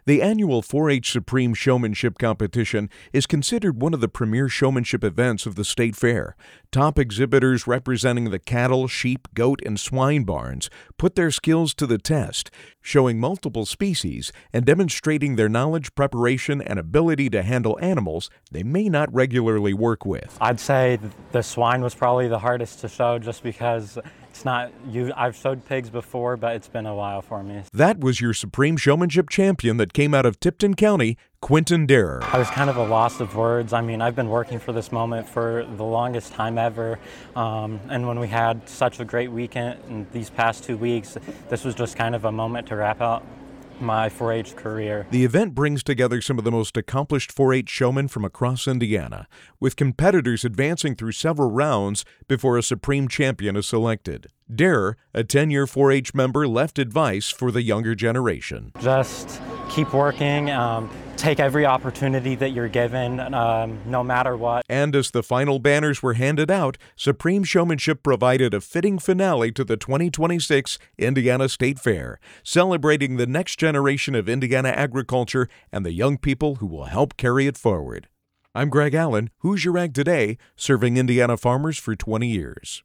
The annual 4-H Supreme Showmanship Competition is considered one of the premier showmanship events of the state fair. Top exhibitors representing the cattle, sheep, goat, and swine barns put their skills to the test, showing multiple species and demonstrating their knowledge, preparation, and ability to handle animals they may not regularly work with. I'd say the swine was probably the hardest to show just because I've showed pigs before, but it's been a while for me. That was your Supreme Showmanship champion that came out of Tipton County, Quentin Darer. I was kind of a loss of words. I mean, I've been working for this moment for the longest time ever, and when we had such a great weekend in these past 2 weeks, this was just kind of a moment to wrap out my 4-H career. The event brings together some of the most accomplished 4-H showmen from across Indiana, with competitors advancing through several rounds before a supreme champion is selected. Darer, a 10-year 4-H member, left advice for the younger generation. Just keep working, take every opportunity that you're given, no matter what. And as the final banners were handed out, Supreme Showmanship provided a fitting finale to the 2026 Indiana State Fair, celebrating the next generation of Indiana agriculture and the young people who will help carry it forward. I'm Greg Allen, Hoosier Ag Today, serving Indiana farmers for 20 years.